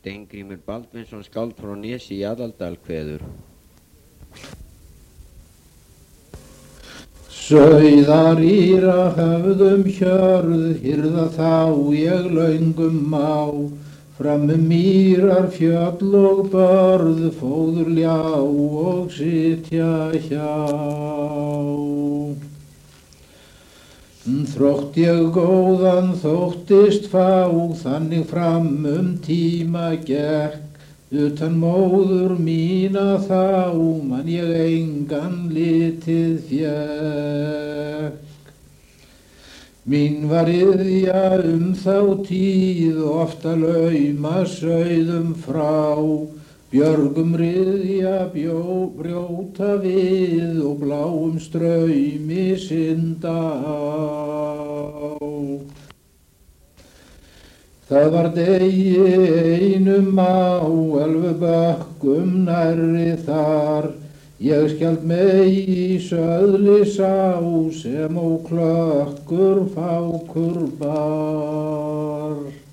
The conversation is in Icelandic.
Steingrímur Baldvinsson skáld frá Nesi í Aðaldal kveður. Sauðar íra höfðum hjörð, hirða þá ég löngum má, fram mýrar fjöll og börð, fóður ljá og sitja hjá. Þrótt ég góðan þóttist fá, þannig fram tíma gekk, utan móður mína þá, man ég engan litið fékk. Mín var iðja þá tíð, ofta lauma sauðum frá, björgum ryðja brjóta við og bláum straumi synda á. Það var degi einum á Ölfubökkum nærri þar, ég skjald megi söðli sá sem óklökkur fákur bar.